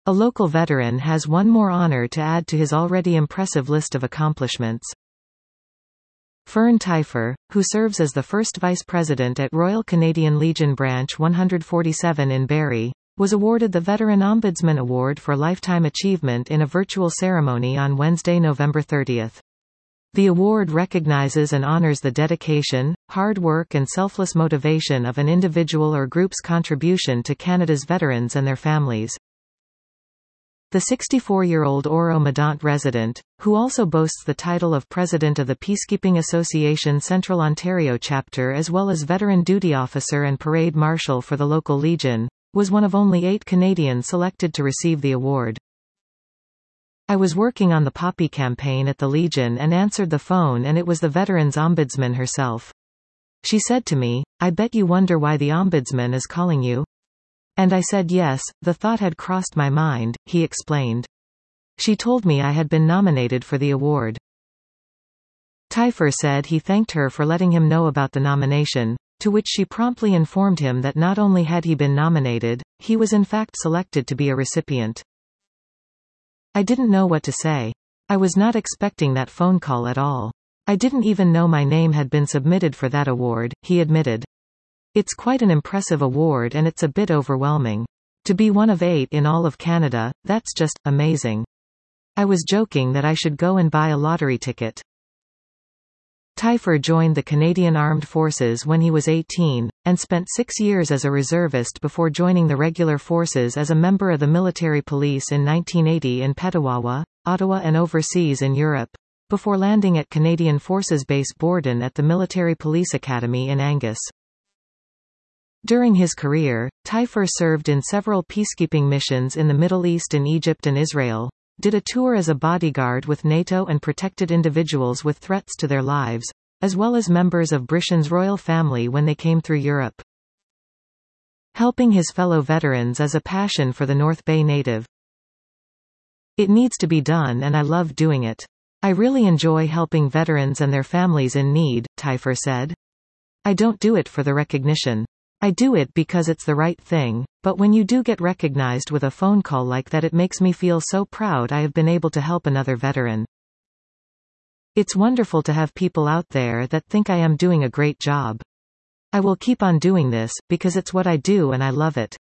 A local veteran has one more honor to add to his already impressive list of accomplishments. Fern Teifer, who serves as the first vice president at Royal Canadian Legion Branch 147 in Barrie, was awarded the Veteran Ombudsman Award for Lifetime Achievement in a virtual ceremony on Wednesday, November 30. The award recognizes and honors the dedication, hard work and selfless motivation of an individual or group's contribution to Canada's veterans and their families. The 64-year-old Oro-Medonte resident, who also boasts the title of President of the Peacekeeping Association Central Ontario chapter as well as Veteran Duty Officer and Parade Marshal for the local Legion, was one of only 8 Canadians selected to receive the award. I was working on the Poppy campaign at the Legion and answered the phone, and it was the Veterans Ombudsman herself. She said to me, "I bet you wonder why the Ombudsman is calling you?" And I said yes, the thought had crossed my mind, he explained. She told me I had been nominated for the award. Teifer said he thanked her for letting him know about the nomination, to which she promptly informed him that not only had he been nominated, he was in fact selected to be a recipient. "I didn't know what to say. I was not expecting that phone call at all. I didn't even know my name had been submitted for that award," he admitted. "It's quite an impressive award and it's a bit overwhelming. To be one of 8 in all of Canada, that's just amazing. I was joking that I should go and buy a lottery ticket." Teifer joined the Canadian Armed Forces when he was 18, and spent 6 years as a reservist before joining the regular forces as a member of the military police in 1980 in Petawawa, Ottawa and overseas in Europe, before landing at Canadian Forces Base Borden at the Military Police Academy in Angus. During his career, Teifer served in several peacekeeping missions in the Middle East and Egypt and Israel, did a tour as a bodyguard with NATO and protected individuals with threats to their lives, as well as members of Britain's royal family when they came through Europe. Helping his fellow veterans is a passion for the North Bay native. "It needs to be done and I love doing it. I really enjoy helping veterans and their families in need," Teifer said. "I don't do it for the recognition. I do it because it's the right thing, but when you do get recognized with a phone call like that, it makes me feel so proud I have been able to help another veteran. It's wonderful to have people out there that think I am doing a great job. I will keep on doing this, because it's what I do and I love it."